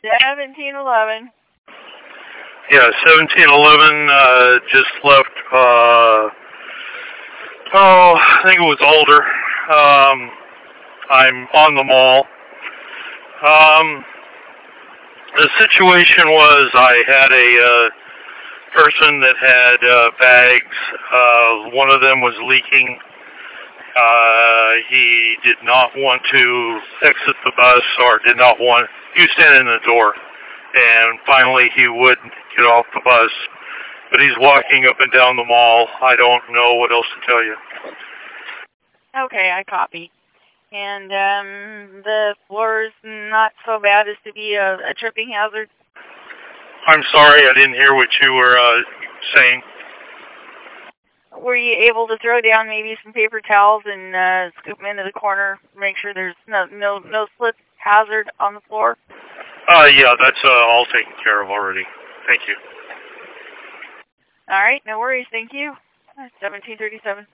1711. Yeah, 1711, just left, I think it was Alder. I'm on the mall. The situation was I had a person that had bags. One of them was leaking. He did not want to exit the bus or did not want, he was standing in the door. And finally he would get off the bus. But he's walking up and down the mall. I don't know what else to tell you. Okay, I copy. And the floor is not so bad as to be a tripping hazard? I'm sorry, I didn't hear what you were saying. Were you able to throw down maybe some paper towels and scoop them into the corner, make sure there's no slip hazard on the floor? Yeah, that's all taken care of already. Thank you. All right, no worries. Thank you. 1737.